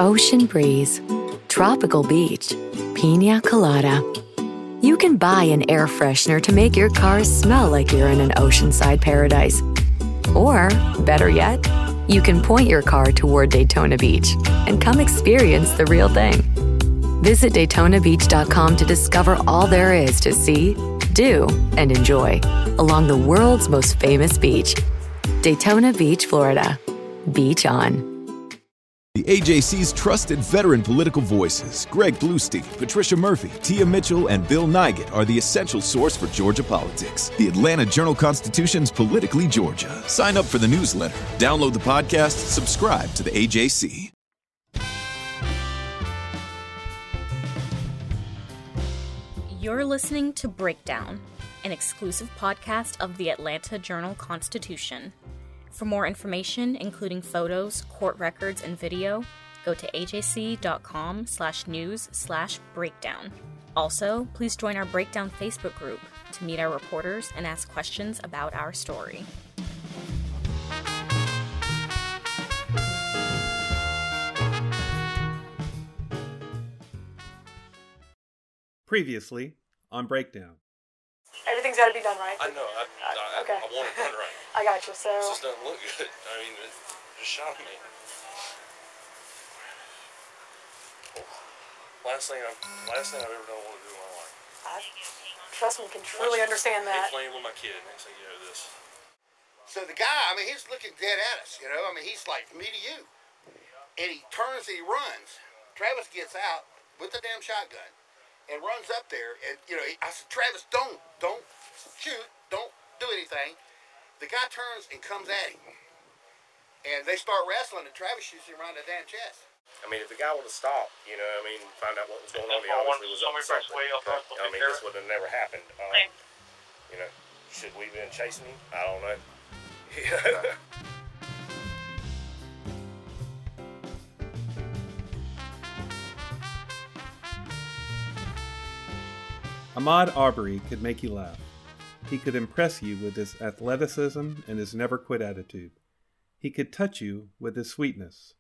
ocean breeze, tropical beach, pina colada. You can buy an air freshener to make your car smell like you're in an oceanside paradise. Or, better yet, you can point your car toward Daytona Beach and come experience the real thing. Visit DaytonaBeach.com to discover all there is to see, do, and enjoy along the world's most famous beach. Daytona Beach, Florida. Beach on. The AJC's trusted veteran political voices, Greg Bluestein, Patricia Murphy, Tia Mitchell, and Bill Nygut, are the essential source for Georgia politics. The Atlanta Journal-Constitution's Politically Georgia. Sign up for the newsletter, download the podcast, subscribe to the AJC. You're listening to Breakdown, an exclusive podcast of the Atlanta Journal-Constitution. For more information, including photos, court records, and video, go to ajc.com/news/breakdown. Also, please join our Breakdown Facebook group to meet our reporters and ask questions about our story. Previously on Breakdown. Everything's got to be done right. I know. Okay. I want it done right. I got you. So It just doesn't look good. I mean, it just shocked me. Last thing I've ever done want to do in my life. trust me, can truly understand that. Playing with my kid. Next thing you know, this. So the guy, I mean, he's looking dead at us. You know, I mean, he's like me to you, and he turns and he runs. Travis gets out with the damn shotgun and runs up there, and you know, I said, Travis, don't shoot, don't do anything. The guy turns and comes at him, and they start wrestling, and Travis shoots him around the damn chest. I mean, if the guy would have stopped, you know, I mean, find out what was going on, he obviously was up to something. I mean, this would have never happened. You know, should we have been chasing him? I don't know. Ahmaud Arbery could make you laugh. He could impress you with his athleticism and his never-quit attitude. He could touch you with his sweetness.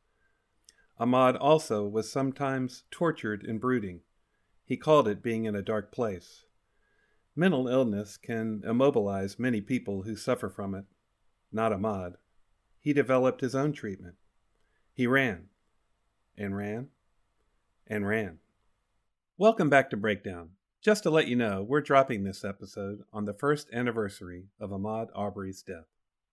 Ahmaud also was sometimes tortured and brooding. He called it being in a dark place. Mental illness can immobilize many people who suffer from it. Not Ahmaud. He developed his own treatment. He ran, and ran, and ran. Welcome back to Breakdown. Just to let you know, we're dropping this episode on the first anniversary of Ahmaud Arbery's death.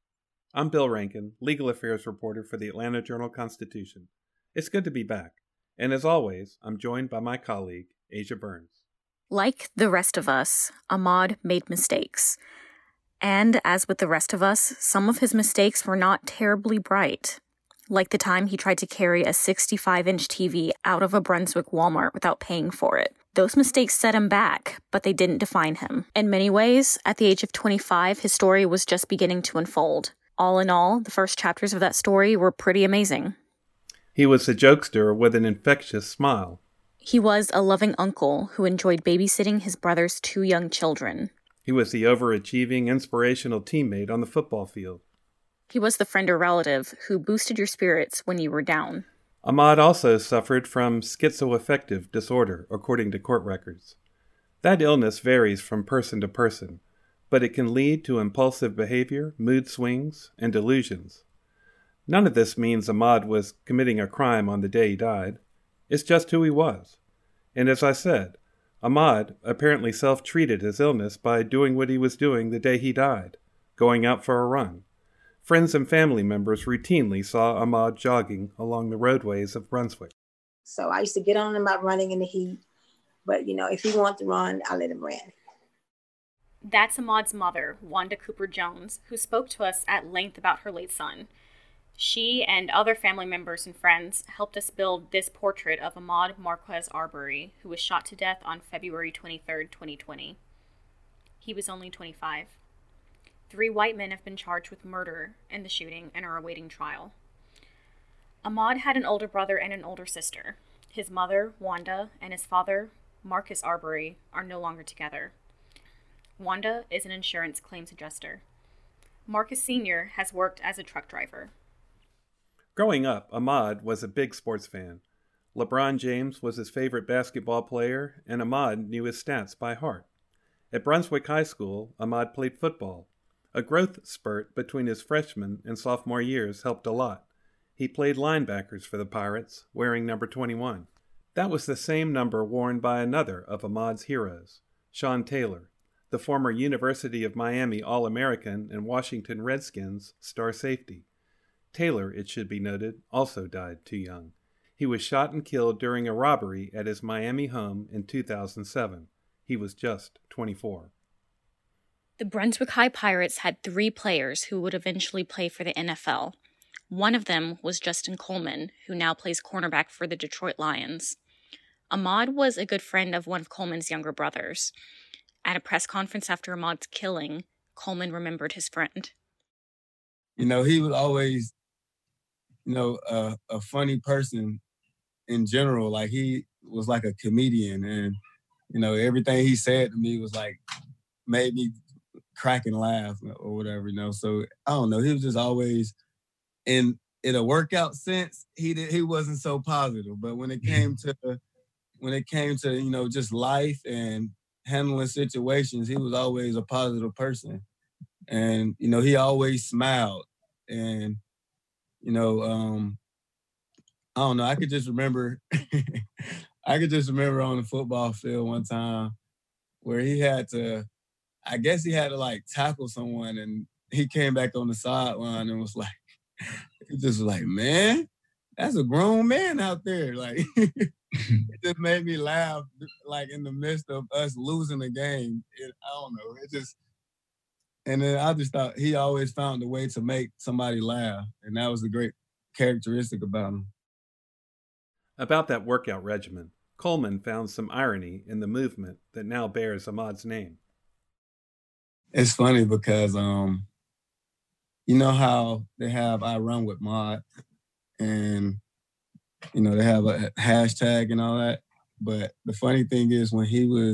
I'm Bill Rankin, legal affairs reporter for the Atlanta Journal-Constitution. It's good to be back, and as always, I'm joined by my colleague, Asia Burns. Like the rest of us, Ahmaud made mistakes. And as with the rest of us, some of his mistakes were not terribly bright. Like the time he tried to carry a 65-inch TV out of a Brunswick Walmart without paying for it. Those mistakes set him back, but they didn't define him. In many ways, at the age of 25, his story was just beginning to unfold. All in all, the first chapters of that story were pretty amazing. He was a jokester with an infectious smile. He was a loving uncle who enjoyed babysitting his brother's 2 young children. He was the overachieving, inspirational teammate on the football field. He was the friend or relative who boosted your spirits when you were down. Ahmaud also suffered from schizoaffective disorder, according to court records. That illness varies from person to person, but it can lead to impulsive behavior, mood swings, and delusions. None of this means Ahmaud was committing a crime on the day he died. It's just who he was. And as I said, Ahmaud apparently self-treated his illness by doing what he was doing the day he died, going out for a run. Friends and family members routinely saw Ahmaud jogging along the roadways of Brunswick. So I used to get on him about running in the heat. But, you know, if he wanted to run, I let him run. That's Ahmaud's mother, Wanda Cooper Jones, who spoke to us at length about her late son. She and other family members and friends helped us build this portrait of Ahmaud Marquez Arbery, who was shot to death on February 23, 2020. He was only 25. 3 white men have been charged with murder in the shooting and are awaiting trial. Ahmaud had an older brother and an older sister. His mother, Wanda, and his father, Marcus Arbery, are no longer together. Wanda is an insurance claims adjuster. Marcus Sr. has worked as a truck driver. Growing up, Ahmaud was a big sports fan. LeBron James was his favorite basketball player, and Ahmad knew his stats by heart. At Brunswick High School, Ahmad played football. A growth spurt between his freshman and sophomore years helped a lot. He played linebackers for the Pirates, wearing number 21. That was the same number worn by another of Ahmad's heroes, Sean Taylor, the former University of Miami All-American and Washington Redskins star safety. Taylor, it should be noted, also died too young. He was shot and killed during a robbery at his Miami home in 2007. He was just 24. The Brunswick High Pirates had 3 players who would eventually play for the NFL. One of them was Justin Coleman, who now plays cornerback for the Detroit Lions. Ahmad was a good friend of one of Coleman's younger brothers. At a press conference after Ahmad's killing, Coleman remembered his friend. He was always, a funny person in general. Like, he was like a comedian, and, everything he said to me was like, made me crack and laugh or whatever, So, I don't know. He was just always, in a workout sense, he wasn't so positive. But when it came to, just life and handling situations, he was always a positive person. And, he always smiled. And, I don't know, I could just remember on the football field one time where he had to like tackle someone, and he came back on the sideline and was like, man, that's a grown man out there. Like, it just made me laugh, like, in the midst of us losing the game. I don't know. And then I just thought he always found a way to make somebody laugh. And that was a great characteristic about him. About that workout regimen, Coleman found some irony in the movement that now bears Ahmad's name. It's funny because, you know how they have I Run With Mod, and, they have a hashtag and all that. But the funny thing is when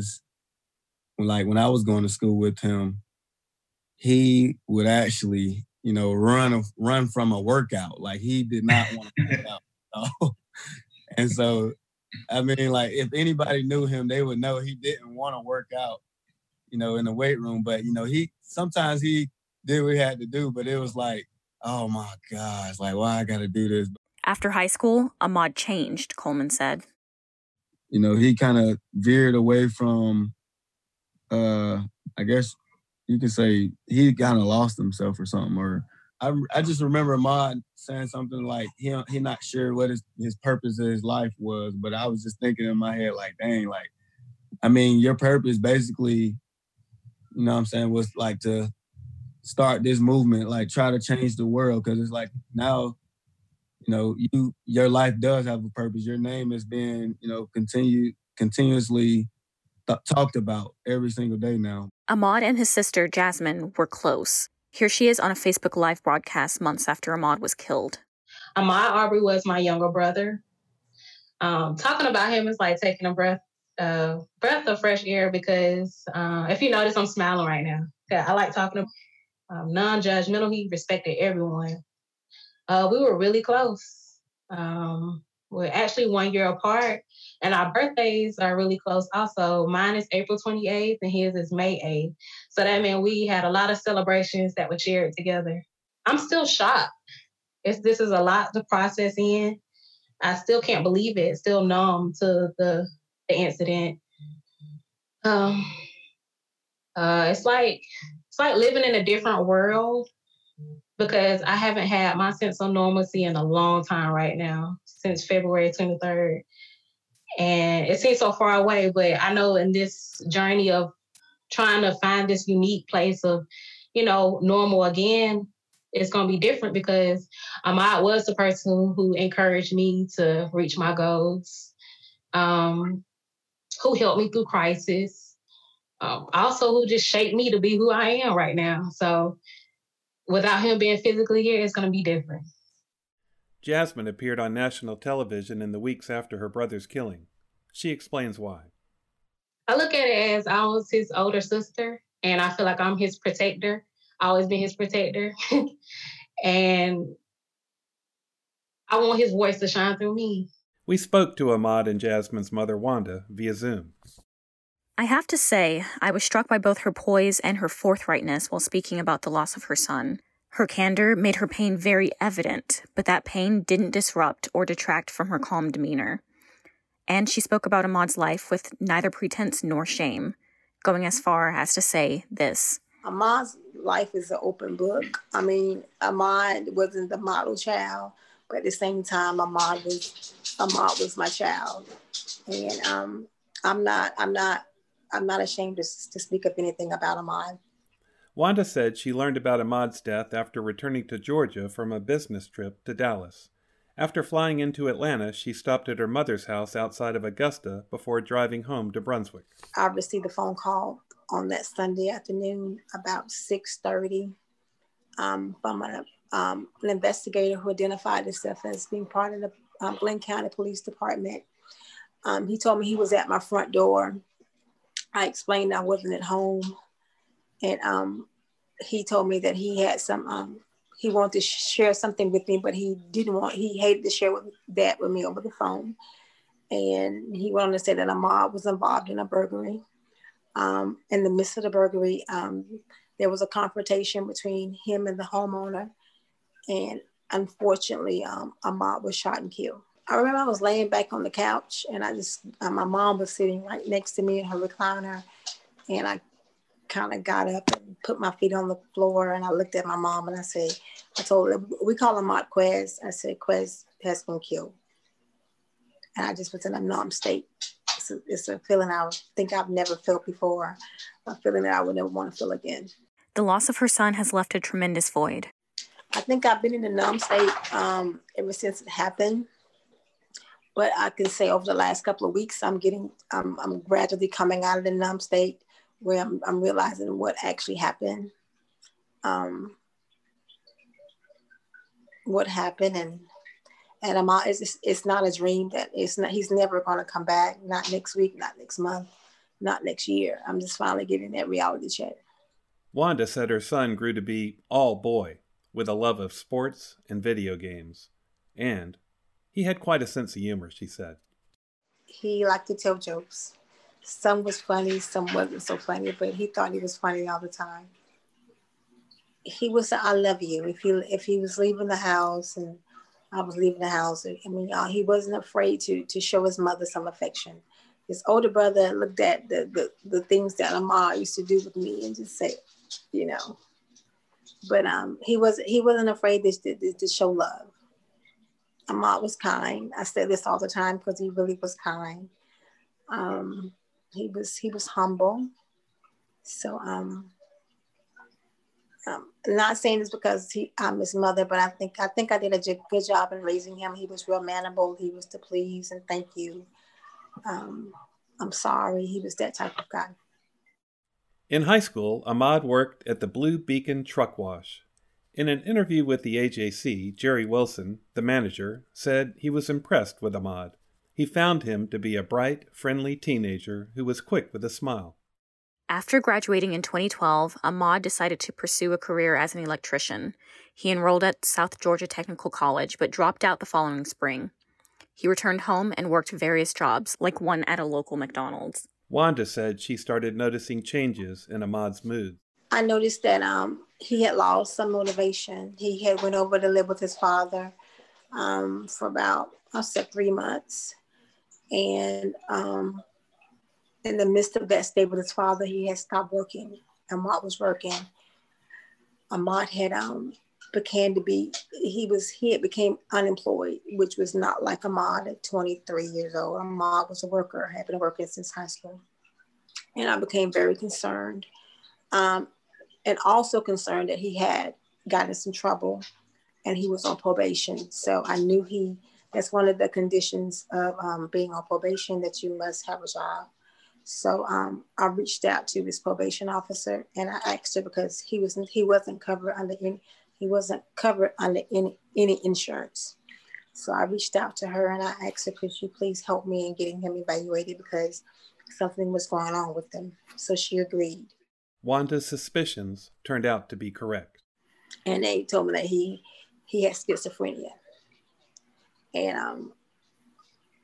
I was going to school with him, he would actually, run from a workout. Like, he did not want to work out. And so, I mean, like, if anybody knew him, they would know he didn't want to work out, in the weight room. But, sometimes he did what he had to do, but it was like, oh my gosh, like, why I got to do this? After high school, Ahmad changed, Coleman said. He kind of veered away from, I guess you could say he kind of lost himself or something. Or I just remember Ahmad saying something like he not sure what his purpose of his life was, but I was just thinking in my head, like, dang, like, I mean, your purpose basically, was like to start this movement, like try to change the world. Because it's like now, your life does have a purpose. Your name is being, continuously talked about every single day now. Ahmad and his sister, Jasmine, were close. Here she is on a Facebook Live broadcast months after Ahmad was killed. Ahmad Arbery was my younger brother. Talking about him is like taking a breath of fresh air because if you notice, I'm smiling right now. I like talking to him. Non-judgmental. He respected everyone. We were really close. We're actually 1 year apart, and our birthdays are really close also. Mine is April 28th, and his is May 8th. So that meant we had a lot of celebrations that were shared together. I'm still shocked. This is a lot to process in. I still can't believe it. Still numb to the incident. It's like living in a different world because I haven't had my sense of normalcy in a long time right now, since February 23rd. And it seems so far away, but I know in this journey of trying to find this unique place of, normal again, it's going to be different because Ahmad was the person who encouraged me to reach my goals, who helped me through crisis, also who just shaped me to be who I am right now. So without him being physically here, it's going to be different. Jasmine appeared on national television in the weeks after her brother's killing. She explains why. I look at it as I was his older sister, and I feel like I'm his protector. I always been his protector. And I want his voice to shine through me. We spoke to Ahmaud and Jasmine's mother, Wanda, via Zoom. I have to say, I was struck by both her poise and her forthrightness while speaking about the loss of her son. Her candor made her pain very evident, but that pain didn't disrupt or detract from her calm demeanor. And she spoke about Ahmaud's life with neither pretense nor shame, going as far as to say this. Ahmaud's life is an open book. I mean, Ahmaud wasn't the model child, but at the same time, Ahmaud was my child. And I'm not ashamed to speak up anything about Ahmaud. Wanda said she learned about Ahmaud's death after returning to Georgia from a business trip to Dallas. After flying into Atlanta, she stopped at her mother's house outside of Augusta before driving home to Brunswick. I received a phone call on that Sunday afternoon about 6:30 from an investigator who identified himself as being part of the Glenn County Police Department. He told me he was at my front door. I explained I wasn't at home. And he told me that he had he wanted to share something with me, but he hated to share that with me over the phone. And he went on to say that Ahmaud was involved in a burglary. In the midst of the burglary, there was a confrontation between him and the homeowner. And unfortunately, Ahmaud was shot and killed. I remember I was laying back on the couch and my mom was sitting right next to me in her recliner. And I kind of got up and put my feet on the floor and I looked at my mom and I told her, we call him Ahmaud Quez. I said, Quez has been killed. And I just was in a numb state. It's a feeling I think I've never felt before, a feeling that I would never want to feel again. The loss of her son has left a tremendous void. I think I've been in a numb state ever since it happened. But I can say over the last couple of weeks, I'm gradually coming out of the numb state where I'm realizing what actually happened. What happened and it's not a dream that he's never going to come back. Not next week, not next month, not next year. I'm just finally getting that reality check. Wanda said her son grew to be all boy with a love of sports and video games. And he had quite a sense of humor, she said. He liked to tell jokes. Some was funny, some wasn't so funny, but he thought he was funny all the time. He was I love you. If he was leaving the house and I was leaving the house, I mean, he wasn't afraid to show his mother some affection. His older brother looked at the things that Ahmaud used to do with me and just say, you know. But he wasn't afraid to show love. Ahmaud was kind. I say this all the time because he really was kind. He was humble. So I'm not saying this because I'm his mother, but I think I did a good job in raising him. He was real mannerable. He was to please and thank you. I'm sorry. He was that type of guy. In high school, Ahmaud worked at the Blue Beacon Truck Wash. In an interview with the AJC, Jerry Wilson, the manager, said he was impressed with Ahmaud. He found him to be a bright, friendly teenager who was quick with a smile. After graduating in 2012, Ahmaud decided to pursue a career as an electrician. He enrolled at South Georgia Technical College, but dropped out the following spring. He returned home and worked various jobs, like one at a local McDonald's. Wanda said she started noticing changes in Ahmaud's mood. I noticed that he had lost some motivation. He had went over to live with his father for about, I'll say 3 months. And in the midst of that stay with his father, he had stopped working. Ahmaud was working. Ahmaud had became unemployed, which was not like Ahmaud at 23 years old. Ahmaud was a worker, had been working since high school. And I became very concerned. And also concerned that he had gotten in some trouble and he was on probation. So I knew that's one of the conditions of being on probation, that you must have a job. So I reached out to his probation officer and I asked her because he wasn't covered under any insurance. So I reached out to her and I asked her, could you please help me in getting him evaluated because something was going on with him. So she agreed. Wanda's suspicions turned out to be correct. And they told me that he had schizophrenia. And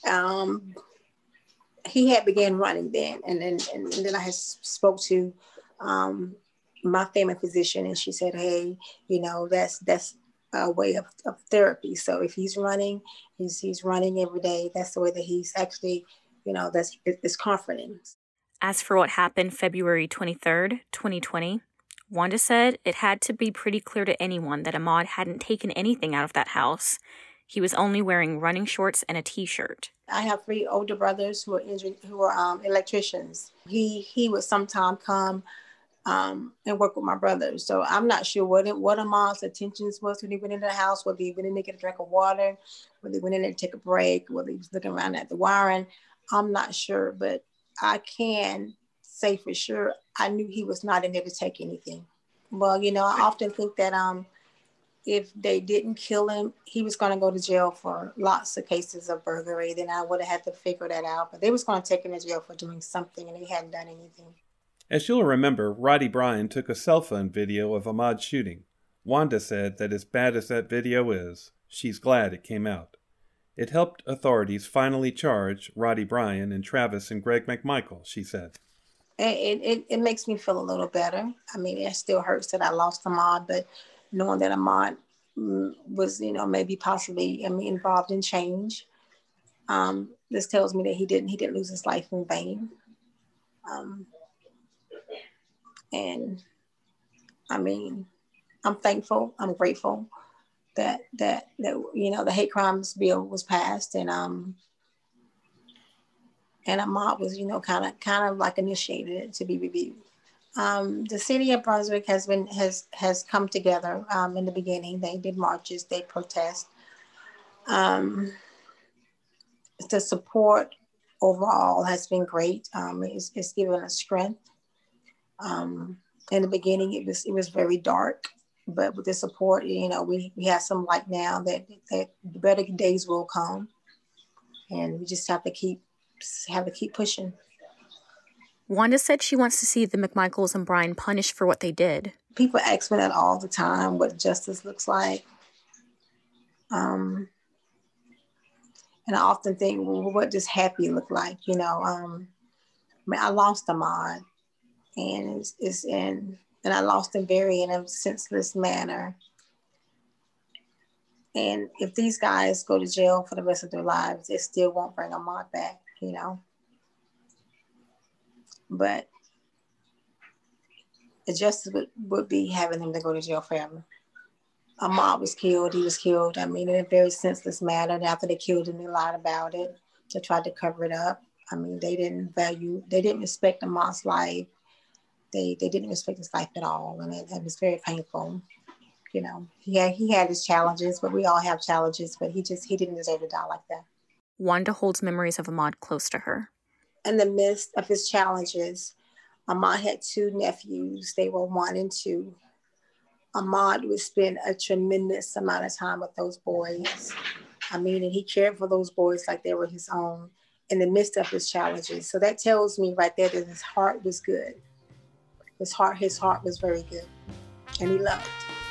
He had began running then, and then I had spoke to my family physician, and she said, "Hey, that's a way of therapy. So if he's running, he's running every day. That's the way that he's actually, it's comforting." As for what happened February 23rd, 2020, Wanda said it had to be pretty clear to anyone that Ahmaud hadn't taken anything out of that house. He was only wearing running shorts and a t-shirt. I have 3 older brothers who are electricians. He would sometimes come and work with my brothers. So I'm not sure what Ahmaud's intentions was when he went into the house, whether he went in to get a drink of water, whether he went in there to take a break, whether he was looking around at the wiring. I'm not sure, but I can say for sure, I knew he was not in there to take anything. Well, I often think that if they didn't kill him, he was going to go to jail for lots of cases of burglary. Then I would have had to figure that out. But they was going to take him to jail for doing something, and he hadn't done anything. As you'll remember, Roddie Bryan took a cell phone video of Ahmaud's shooting. Wanda said that as bad as that video is, she's glad it came out. It helped authorities finally charge Roddie Bryan and Travis and Greg McMichael, she said. It makes me feel a little better. I mean, it still hurts that I lost Ahmaud, but knowing that Ahmaud was, maybe possibly involved in change, this tells me that he didn't lose his life in vain. And I mean, I'm thankful, I'm grateful that the hate crimes bill was passed, and Ahmaud was, kind of like initiated it to be reviewed. The city of Brunswick has come together in the beginning. They did marches, they protest. The support overall has been great. It's given us strength. In the beginning, it was very dark, but with the support, we have some light now that better days will come, and we just have to keep pushing. Wanda said she wants to see the McMichaels and Bryan punished for what they did. People ask me that all the time, what justice looks like. And I often think, well, what does happy look like? I lost Ahmaud, and and I lost him in a senseless manner. And if these guys go to jail for the rest of their lives, they still won't bring Ahmaud back, But the justice would be having them to go to jail forever. Ahmaud was killed. He was killed, in a very senseless manner. And after they killed him, they lied about it. They tried to cover it up. They didn't respect Ahmaud's life. They didn't respect his life at all. And it was very painful. He had his challenges, but we all have challenges, but he didn't deserve to die like that. Wanda holds memories of Ahmaud close to her. In the midst of his challenges, Ahmaud had 2 nephews. They were 1 and 2. Ahmaud would spend a tremendous amount of time with those boys. And he cared for those boys like they were his own in the midst of his challenges. So that tells me right there that his heart was good. His heart was very good, and he loved.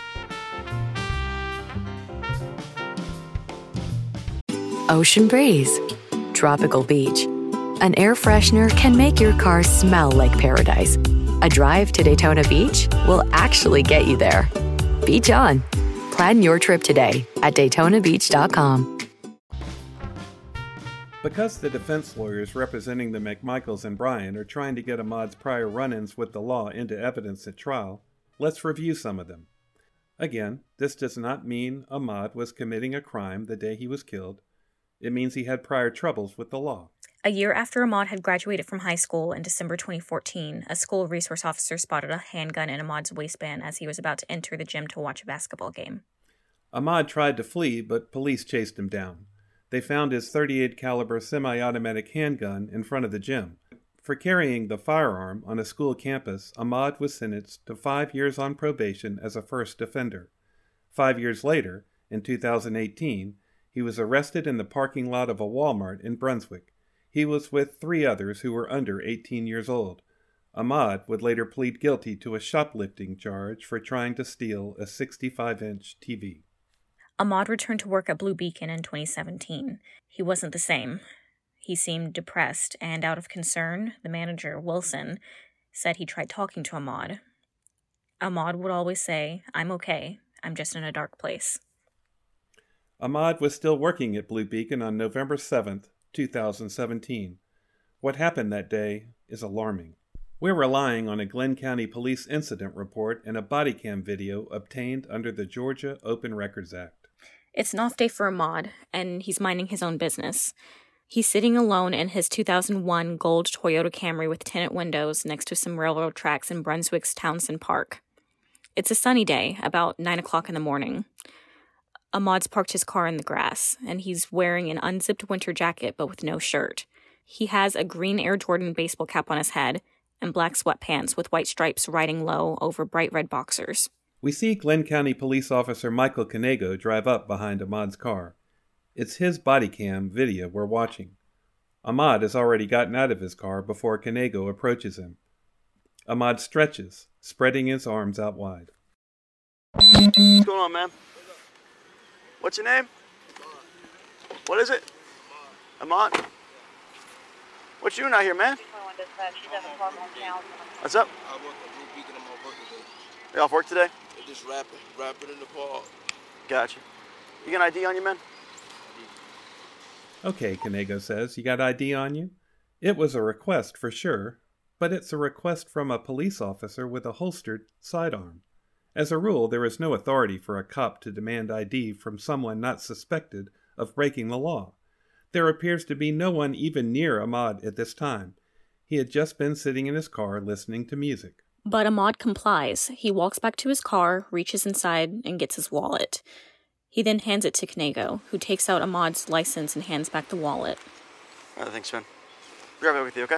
Ocean breeze, tropical beach. An air freshener can make your car smell like paradise. A drive to Daytona Beach will actually get you there. Beach on. Plan your trip today at DaytonaBeach.com. Because the defense lawyers representing the McMichaels and Bryan are trying to get Ahmaud's prior run-ins with the law into evidence at trial, let's review some of them. Again, this does not mean Ahmaud was committing a crime the day he was killed. It means he had prior troubles with the law. A year after Ahmaud had graduated from high school in December 2014, a school resource officer spotted a handgun in Ahmaud's waistband as he was about to enter the gym to watch a basketball game. Ahmaud tried to flee, but police chased him down. They found his .38 caliber semi-automatic handgun in front of the gym. For carrying the firearm on a school campus, Ahmaud was sentenced to 5 years on probation as a first offender. 5 years later, in 2018, he was arrested in the parking lot of a Walmart in Brunswick. He was with 3 others who were under 18 years old. Ahmaud would later plead guilty to a shoplifting charge for trying to steal a 65-inch TV. Ahmaud returned to work at Blue Beacon in 2017. He wasn't the same. He seemed depressed, and out of concern, the manager, Wilson, said he tried talking to Ahmad. Ahmad would always say, "I'm okay. I'm just in a dark place." Ahmad was still working at Blue Beacon on November 7th, 2017. What happened that day is alarming. We're relying on a Glenn County Police incident report and a body cam video obtained under the Georgia Open Records Act. It's an off day for Ahmad, and he's minding his own business. He's sitting alone in his 2001 gold Toyota Camry with tinted windows next to some railroad tracks in Brunswick's Townsend Park. It's a sunny day, about 9 o'clock in the morning. Ahmad's parked his car in the grass, and he's wearing an unzipped winter jacket but with no shirt. He has a green Air Jordan baseball cap on his head and black sweatpants with white stripes riding low over bright red boxers. We see Glenn County Police Officer Michael Canego drive up behind Ahmad's car. It's his body cam video we're watching. Ahmad has already gotten out of his car before Canego approaches him. Ahmad stretches, spreading his arms out wide. What's going on, man? What's your name? What is it? Ahmad? What you doing out here, man? What's up? I work at Blue Beacon. I'm on work today. You off work today? They're just rapping in the park. Gotcha. You got an ID on you, man? Okay, Canego says, you got ID on you? It was a request for sure, but it's a request from a police officer with a holstered sidearm. As a rule, there is no authority for a cop to demand ID from someone not suspected of breaking the law. There appears to be no one even near Ahmad at this time. He had just been sitting in his car listening to music. But Ahmad complies. He walks back to his car, reaches inside, and gets his wallet. He then hands it to Canego, who takes out Ahmad's license and hands back the wallet. All right, thanks, man. Grab it with you, okay?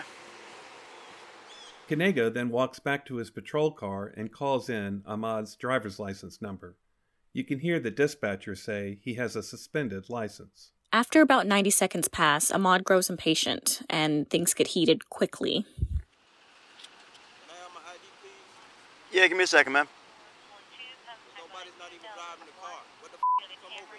Canego then walks back to his patrol car and calls in Ahmad's driver's license number. You can hear the dispatcher say he has a suspended license. After about 90 seconds pass, Ahmad grows impatient, and things get heated quickly. Yeah, give me a second, man. Nobody's not even driving the car. What the you come over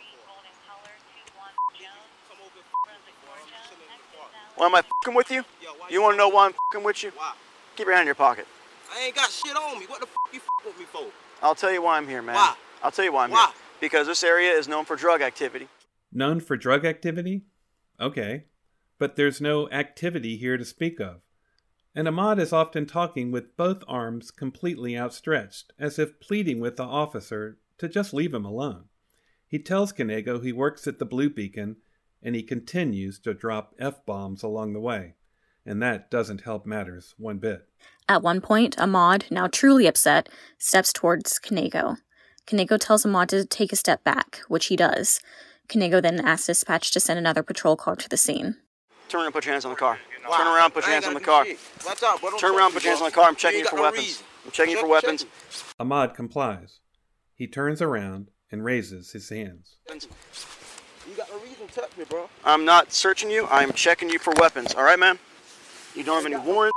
for? Why am I f***ing with you? You want to know why I'm f***ing with you? Why? Keep your hand in your pocket. I ain't got shit on me. What the f*** you f*** with me for? I'll tell you why I'm here, man. Why? I'll tell you why I'm Why? here. Because this area is known for drug activity. Known for drug activity? Okay. But there's no activity here to speak of. And Ahmad is often talking with both arms completely outstretched, as if pleading with the officer to just leave him alone. He tells Canego he works at the Blue Beacon, and he continues to drop F-bombs along the way. And that doesn't help matters one bit. At one point, Ahmad, now truly upset, steps towards Canego. Canego tells Ahmad to take a step back, which he does. Canego then asks dispatch to send another patrol car to the scene. Turn around and put your hands on the car. Why? Turn around, put your hands on the car. Watch out, bro. Turn around, put your hands on the car. I'm checking you for weapons. I'm checking you for weapons. Ahmad complies. He turns around and raises his hands. You got no reason to touch me, bro. I'm not searching you. I'm checking you for weapons. All right, man? You don't have any warrants?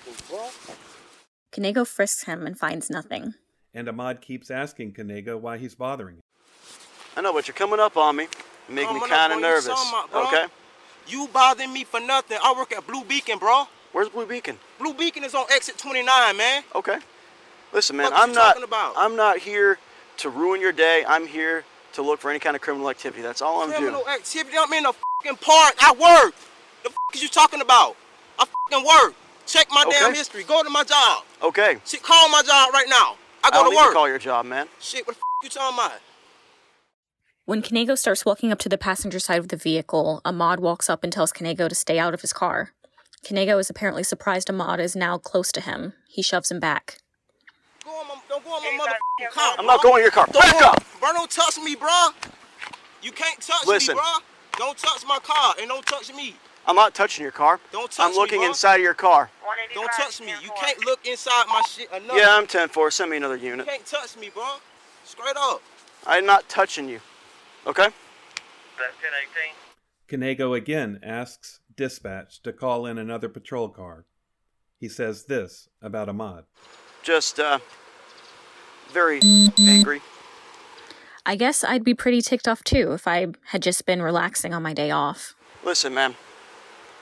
Canego frisks him and finds nothing. And Ahmad keeps asking Canego why he's bothering him. I know, but you're coming up on me. You make me kind of nervous. Okay? You bothering me for nothing. I work at Blue Beacon, bro. Where's Blue Beacon? Blue Beacon is on exit 29, man. Okay. Listen, man, What you talking about? I'm not here to ruin your day. I'm here to look for any kind of criminal activity. That's all I'm doing. Criminal activity? I'm in a fucking park. I work. The fuck is you talking about? I fucking work. Check my damn history. Go to my job. Okay. Shit, call my job right now. I go don't to need work. to call your job, man. Shit, what the fuck you talking about? When Canego starts walking up to the passenger side of the vehicle, Ahmad walks up and tells Canego to stay out of his car. Canego is apparently surprised Ahmad is now close to him. He shoves him back. Don't go on my motherfucking car, I'm not going in your car. Back up! Bro, don't touch me, bro. You can't touch me, bro. Don't touch my car and don't touch me. I'm not touching your car. Don't touch me, I'm looking bro. inside of your car. Don't touch me. You can't look inside my shit or nothing. Yeah, I'm 10-4. Send me another You unit. can't touch me, bro. Straight up. I'm not touching you. Okay? That's 1018. Canego again asks dispatch to call in another patrol car. He says this about Ahmad. Just, very angry. I guess I'd be pretty ticked off too if I had just been relaxing on my day off. Listen, man.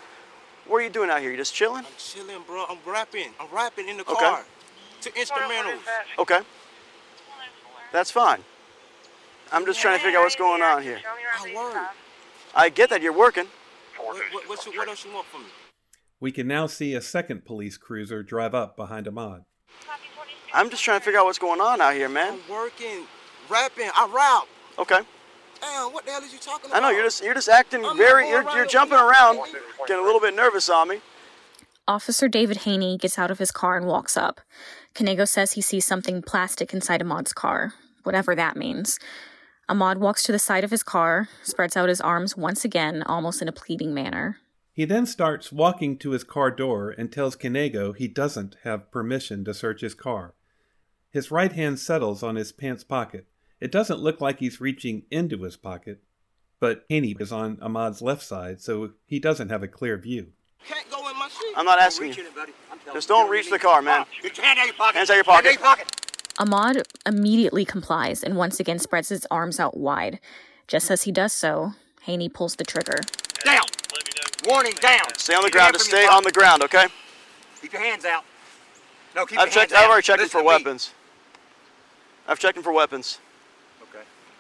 What are you doing out here? You just chilling? I'm chilling, bro. I'm rapping. I'm rapping in the car. To instrumentals. Okay. That's fine. I'm just trying to figure out what's going on here. I work. I get that you're working. What else you want from me? We can now see a second police cruiser drive up behind Ahmad. I'm just trying to figure out what's going on out here, man. I'm working, rapping. I rap. Okay. Damn, what the hell is you talking about? I know you're just acting you're jumping around, getting a little bit nervous on me. Officer David Haney gets out of his car and walks up. Kanego says he sees something plastic inside Ahmad's car, whatever that means. Ahmad walks to the side of his car, spreads out his arms once again, almost in a pleading manner. He then starts walking to his car door and tells Kanego he doesn't have permission to search his car. His right hand settles on his pants pocket. It doesn't look like he's reaching into his pocket, but Haney is on Ahmad's left side, so he doesn't have a clear view. Can't go in my seat. I'm not asking you. Just don't reach the car, man. Get your hand out of your pocket. Hands out of your pocket. Ahmad immediately complies and once again spreads his arms out wide. Just as he does so, Haney pulls the trigger. Down. Warning, down. Stay on the ground. Just stay on the ground, okay? Keep your hands out. No, keep I've already checked him for weapons. I've checked him for weapons. Okay.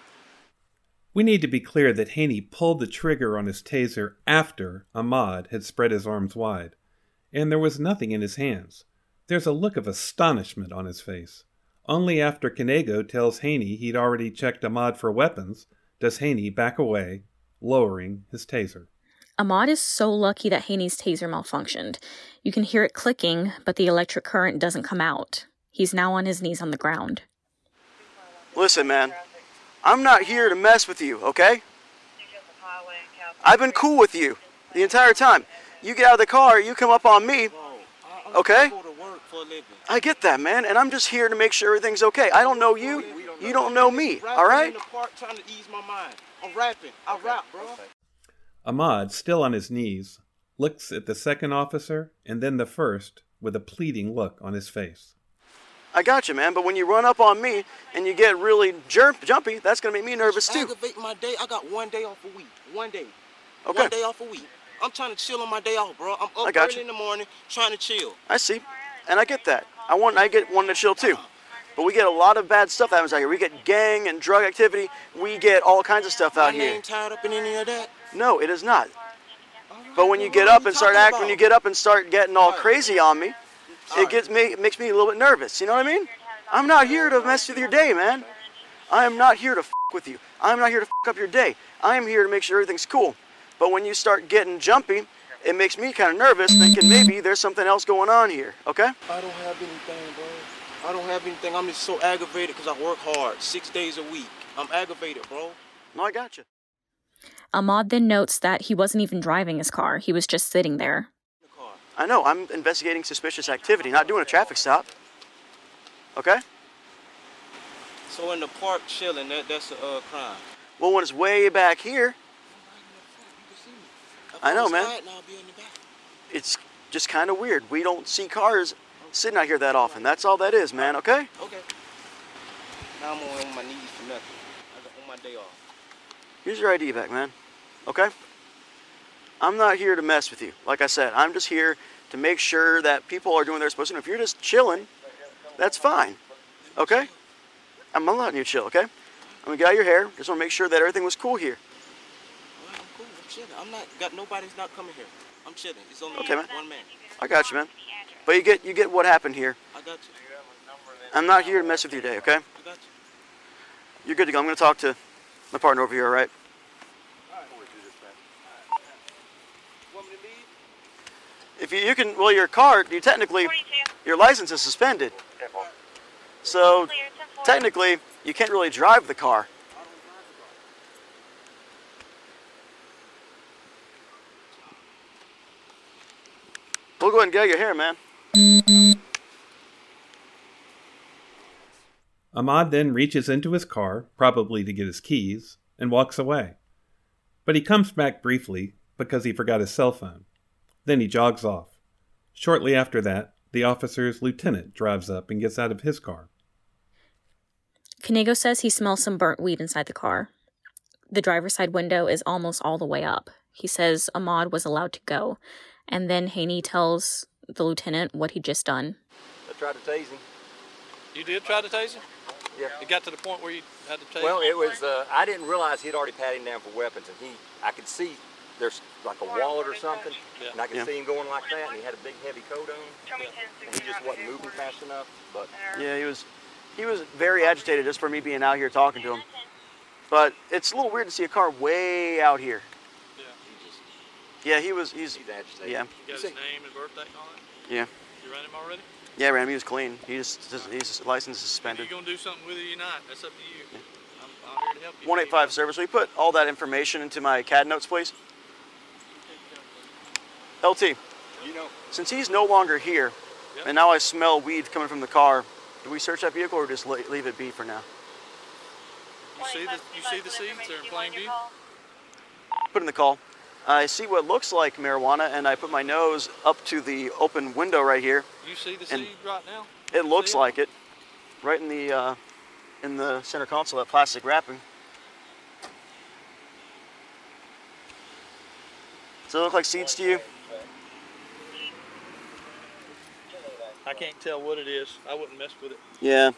We need to be clear that Haney pulled the trigger on his taser after Ahmad had spread his arms wide, and there was nothing in his hands. There's a look of astonishment on his face. Only after Kanego tells Haney he'd already checked Ahmad for weapons does Haney back away, lowering his taser. Ahmad is so lucky that Haney's taser malfunctioned. You can hear it clicking, but the electric current doesn't come out. He's now on his knees on the ground. Listen, man, I'm not here to mess with you, okay? I've been cool with you the entire time. You get out of the car, you come up on me, okay? I get that, man, and I'm just here to make sure everything's okay. I don't know you, you don't know me, all right? I'm in the park trying to ease my mind. I'm rapping. I rap, bro. Ahmad, still on his knees, looks at the second officer and then the first with a pleading look on his face. I got you, man, but when you run up on me and you get really jumpy, that's going to make me nervous, too. Aggravate my day. I got 1 day off a week. 1 day. Okay. 1 day off a week. I'm trying to chill on my day off, bro. I'm up early in the morning trying to chill. I see, and I get that. I get wanting to chill, too. But we get a lot of bad stuff that happens out here. We get gang and drug activity. We get all kinds of stuff out here. My name tied up in any of that? No, it is not. But when you get up and start getting all crazy on me, it makes me a little bit nervous. You know what I mean? I'm not here to mess with your day, man. I am not here to f with you. I'm not here to f up your day. I am here to make sure everything's cool. But when you start getting jumpy, it makes me kind of nervous, thinking maybe there's something else going on here. Okay? I don't have anything, bro. I don't have anything. I'm just so aggravated because I work hard 6 days a week. I'm aggravated, bro. No, I got you. Ahmad then notes that he wasn't even driving his car. He was just sitting there. I know. I'm investigating suspicious activity, not doing a traffic stop. Okay? So in the park chilling, that's a crime. Well, when it's way back here, I know, man. It's just kind of weird. We don't see cars sitting out here that often. That's all that is, man, okay? Okay. Now I'm on my knees for nothing. I got on my day off. Here's your ID back, man. Okay? I'm not here to mess with you. Like I said, I'm just here to make sure that people are doing what they're supposed to do. If you're just chilling, that's fine. Okay? I'm letting you chill, okay? I'm gonna get out your hair. Just wanna make sure that everything was cool here. Well, I'm cool. I'm chilling. Nobody's not coming here. I'm chilling. It's only okay, man. One man. I got you, man. But you get what happened here. I got you. I'm not here to mess with your day, okay? I got you. You're good to go. I'm gonna talk to my partner over here, all right? If you can, well, your car, your license is suspended. So, technically, you can't really drive the car. We'll go ahead and get out your hair, man. Ahmad then reaches into his car, probably to get his keys, and walks away. But he comes back briefly because he forgot his cell phone. Then he jogs off. Shortly after that, the officer's lieutenant drives up and gets out of his car. Kanego says he smells some burnt weed inside the car. The driver's side window is almost all the way up. He says Ahmad was allowed to go. And then Haney tells the lieutenant what he'd just done. I tried to tase him. You did try to tase him? Yeah. It got to the point where you had to tase him? Well, it was, I didn't realize he'd already patted him down for weapons, and I could see there's like a wallet or something, and I could see him going like that, and he had a big heavy coat on, and he just wasn't moving fast enough. But yeah, he was very agitated just for me being out here talking to him. But it's a little weird to see a car way out here. Yeah, he's agitated. Yeah. You got his name and birthday and all that? Yeah. You ran him already? Yeah, I ran him. He was clean. He's license suspended. If you're going to do something with it or not, that's up to you. Yeah. I'm here to help you. 185 service. Will you put all that information into my CAD notes, please? LT, since he's no longer here, and now I smell weed coming from the car, do we search that vehicle or just leave it be for now? You see the seeds? They're in plain view? Put in the call. I see what looks like marijuana, and I put my nose up to the open window right here. You see the seed right now? It looks like it, right in the center console, that plastic wrapping. Does it look like seeds to you? I can't tell what it is. I wouldn't mess with it. Yeah.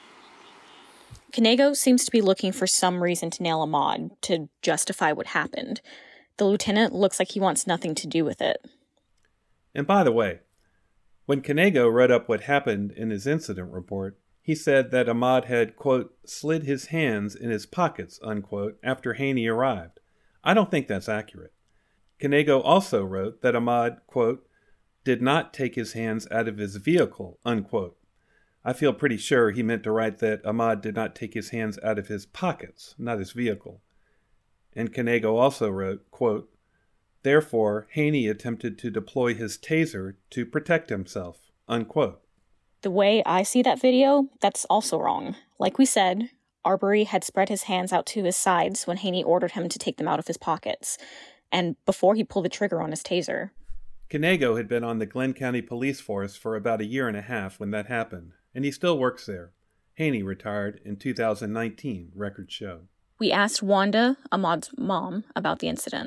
Canego seems to be looking for some reason to nail Ahmaud, to justify what happened. The lieutenant looks like he wants nothing to do with it. And by the way, when Canego wrote up what happened in his incident report, he said that Ahmaud had, quote, slid his hands in his pockets, unquote, after Haney arrived. I don't think that's accurate. Canego also wrote that Ahmaud, quote, did not take his hands out of his vehicle, unquote. I feel pretty sure he meant to write that Ahmaud did not take his hands out of his pockets, not his vehicle. And Canego also wrote, quote, therefore, Haney attempted to deploy his taser to protect himself, unquote. The way I see that video, that's also wrong. Like we said, Arbery had spread his hands out to his sides when Haney ordered him to take them out of his pockets, and before he pulled the trigger on his taser. Canego had been on the Glenn County Police Force for about a year and a half when that happened, and he still works there. Haney retired in 2019, records show. We asked Wanda, Ahmaud's mom, about the incident.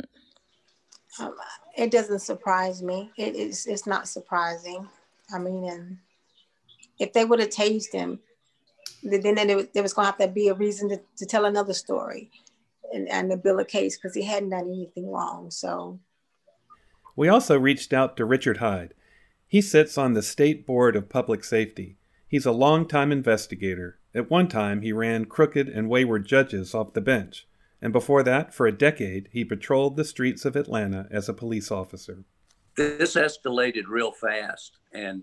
It doesn't surprise me. It's not surprising. I mean, and if they would have tased him, then there was going to have to be a reason to tell another story and to build a case because he hadn't done anything wrong. So, we also reached out to Richard Hyde. He sits on the State Board of Public Safety. He's a longtime investigator. At one time, he ran crooked and wayward judges off the bench. And before that, for a decade, he patrolled the streets of Atlanta as a police officer. This escalated real fast, and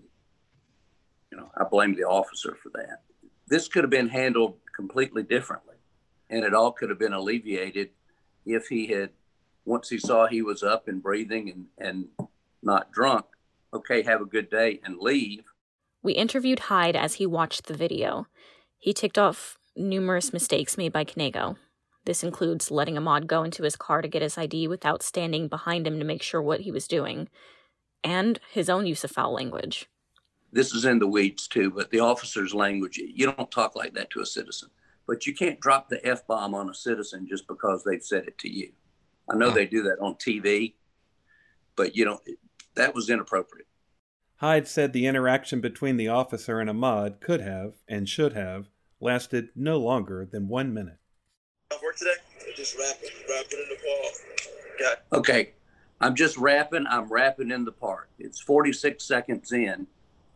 I blame the officer for that. This could have been handled completely differently, and it all could have been alleviated if he had, once he saw he was up and breathing and not drunk, okay, have a good day and leave. We interviewed Hyde as he watched the video. He ticked off numerous mistakes made by Canego. This includes letting Ahmaud go into his car to get his ID without standing behind him to make sure what he was doing, and his own use of foul language. This is in the weeds too, but the officer's language, you don't talk like that to a citizen. But you can't drop the F-bomb on a citizen just because they've said it to you. I know they do that on TV, but that was inappropriate. Hyde said the interaction between the officer and Ahmaud could have, and should have, lasted no longer than 1 minute. Work today? Just rapping in the park. Okay, I'm just rapping. I'm rapping in the park. It's 46 seconds in.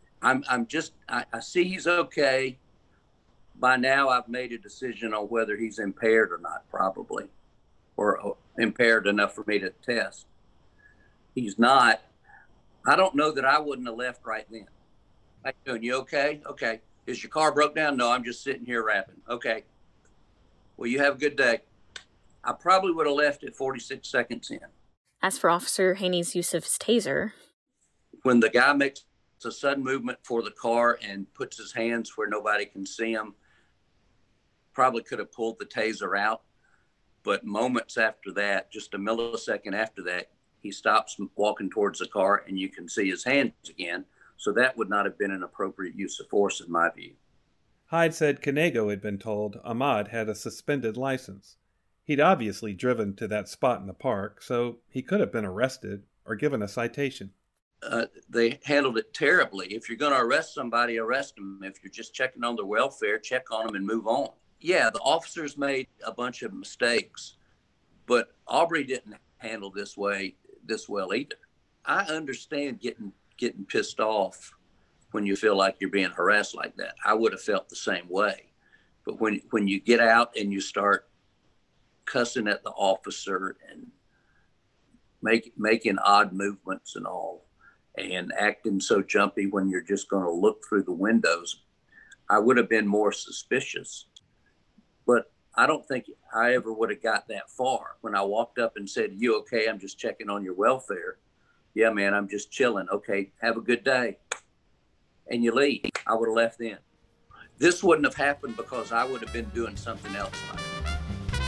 I see he's okay. By now, I've made a decision on whether he's impaired or not, probably, or impaired enough for me to test. He's not. I don't know that I wouldn't have left right then. How you doing? You okay? Okay. Is your car broke down? No, I'm just sitting here rapping. Okay. Well, you have a good day. I probably would have left at 46 seconds in. As for Officer Haney's use of his taser, when the guy makes a sudden movement for the car and puts his hands where nobody can see him, probably could have pulled the taser out. But moments after that, just a millisecond after that, he stops walking towards the car and you can see his hands again. So that would not have been an appropriate use of force in my view. Hyde said Canego had been told Ahmaud had a suspended license. He'd obviously driven to that spot in the park, so he could have been arrested or given a citation. they handled it terribly. If you're going to arrest somebody, arrest them. If you're just checking on their welfare, check on them and move on. Yeah, the officers made a bunch of mistakes, but Arbery didn't handle this well either. I understand getting pissed off when you feel like you're being harassed like that. I would have felt the same way. But when you get out and you start cussing at the officer and making odd movements and all, and acting so jumpy when you're just going to look through the windows, I would have been more suspicious. But I don't think I ever would have got that far. When I walked up and said, "You okay? I'm just checking on your welfare." "Yeah, man, I'm just chilling." "Okay, have a good day." And you leave. I would have left then. This wouldn't have happened because I would have been doing something else like it.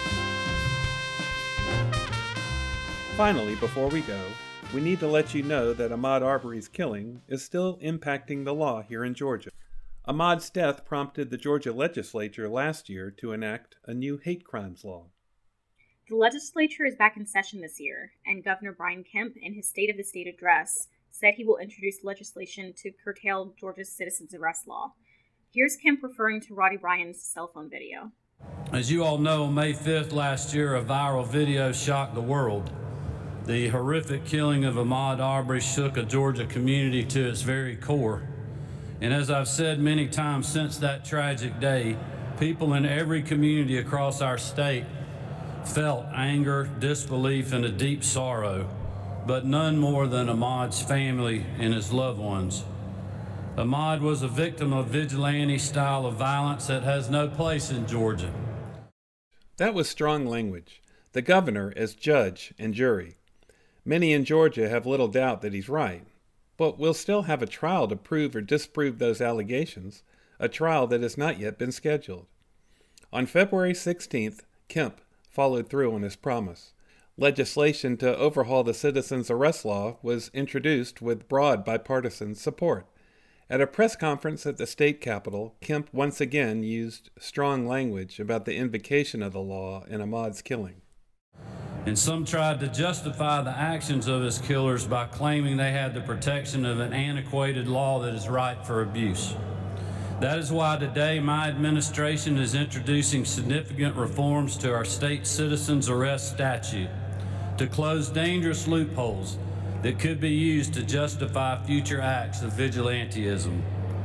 Finally, before we go, we need to let you know that Ahmaud Arbery's killing is still impacting the law here in Georgia. Ahmaud's death prompted the Georgia legislature last year to enact a new hate crimes law. The legislature is back in session this year, and Governor Brian Kemp, in his State of the State address, said he will introduce legislation to curtail Georgia's citizens arrest law. Here's Kemp referring to Roddy Ryan's cell phone video. As you all know, May 5th last year, a viral video shocked the world. The horrific killing of Ahmaud Arbery shook a Georgia community to its very core. And as I've said many times since that tragic day, people in every community across our state felt anger, disbelief, and a deep sorrow, but none more than Ahmaud's family and his loved ones. Ahmaud was a victim of vigilante style of violence that has no place in Georgia. That was strong language. The governor as judge and jury. Many in Georgia have little doubt that he's right, but we'll still have a trial to prove or disprove those allegations, a trial that has not yet been scheduled. On February 16th, Kemp followed through on his promise. Legislation to overhaul the citizens' arrest law was introduced with broad bipartisan support. At a press conference at the state capitol, Kemp once again used strong language about the invocation of the law in Ahmaud's killing. And some tried to justify the actions of his killers by claiming they had the protection of an antiquated law that is ripe for abuse. That is why today my administration is introducing significant reforms to our state citizens arrest statute to close dangerous loopholes that could be used to justify future acts of vigilantism.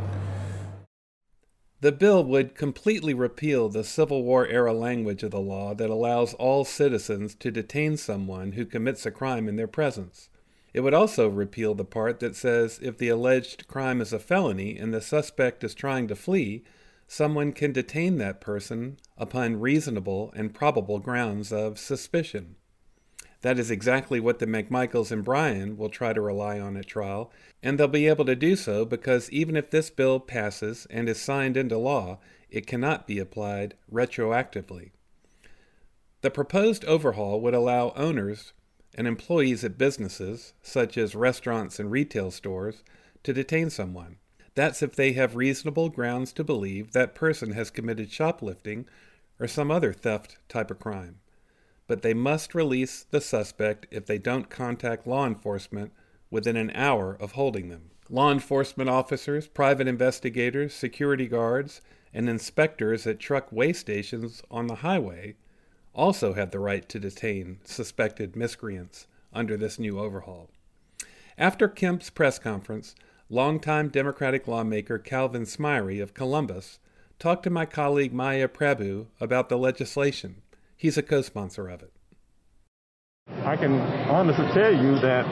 The bill would completely repeal the Civil War-era language of the law that allows all citizens to detain someone who commits a crime in their presence. It would also repeal the part that says if the alleged crime is a felony and the suspect is trying to flee, someone can detain that person upon reasonable and probable grounds of suspicion. That is exactly what the McMichaels and Bryan will try to rely on at trial, and they'll be able to do so because even if this bill passes and is signed into law, it cannot be applied retroactively. The proposed overhaul would allow owners and employees at businesses, such as restaurants and retail stores, to detain someone. That's if they have reasonable grounds to believe that person has committed shoplifting or some other theft type of crime. But they must release the suspect if they don't contact law enforcement within an hour of holding them. Law enforcement officers, private investigators, security guards, and inspectors at truck weigh stations on the highway also have the right to detain suspected miscreants under this new overhaul. After Kemp's press conference, longtime Democratic lawmaker Calvin Smyre of Columbus talked to my colleague Maya Prabhu about the legislation. He's a co-sponsor of it. I can honestly tell you that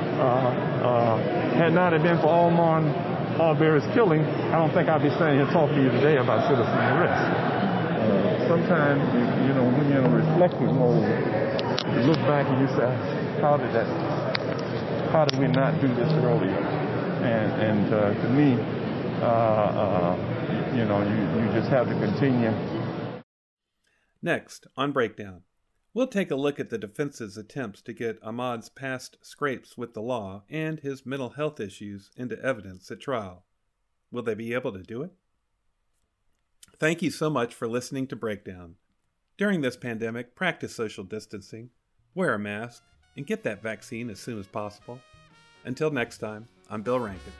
had not it been for Ahmaud Arbery's killing, I don't think I'd be standing here talking to you today about citizen arrest. Sometimes, when you're in a reflective mode, you look back and you say, how did we not do this earlier? And to me, you just have to continue. Next, on Breakdown, we'll take a look at the defense's attempts to get Ahmaud's past scrapes with the law and his mental health issues into evidence at trial. Will they be able to do it? Thank you so much for listening to Breakdown. During this pandemic, practice social distancing, wear a mask, and get that vaccine as soon as possible. Until next time, I'm Bill Rankin.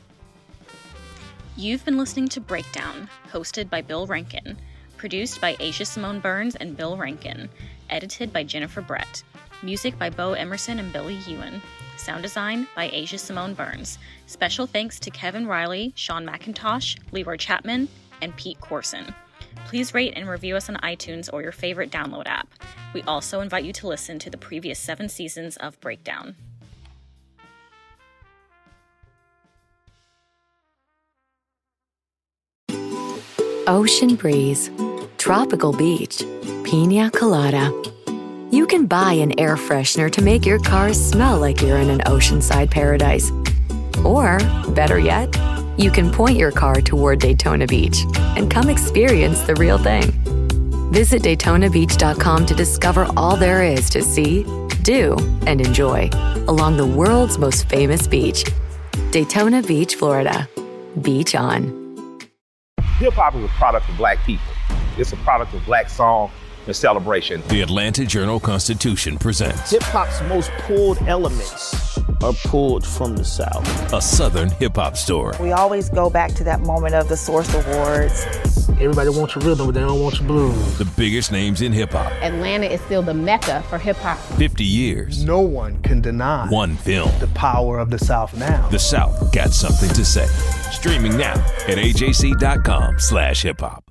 You've been listening to Breakdown, hosted by Bill Rankin, produced by Asia Simone Burns and Bill Rankin, edited by Jennifer Brett, music by Bo Emerson and Billy Ewan, sound design by Asia Simone Burns. Special thanks to Kevin Riley, Sean McIntosh, Leroy Chapman, and Pete Corson. Please rate and review us on iTunes or your favorite download app. We also invite you to listen to the previous 7 seasons of Breakdown. Ocean breeze, tropical beach, pina colada. You can buy an air freshener to make your car smell like you're in an oceanside paradise. Or, better yet, you can point your car toward Daytona Beach and come experience the real thing. Visit DaytonaBeach.com to discover all there is to see, do, and enjoy along the world's most famous beach. Daytona Beach, Florida. Beach on. Hip-hop is a product of black people. It's a product of black song and celebration. The Atlanta Journal-Constitution presents hip-hop's most pulled elements are pulled from the South. A Southern hip-hop story. We always go back to that moment of the Source Awards. Everybody wants your rhythm, but they don't want your blues. The biggest names in hip-hop. Atlanta is still the mecca for hip-hop. 50 years. No one can deny one film. The power of the South now. The South got something to say. Streaming now at AJC.com/hiphop.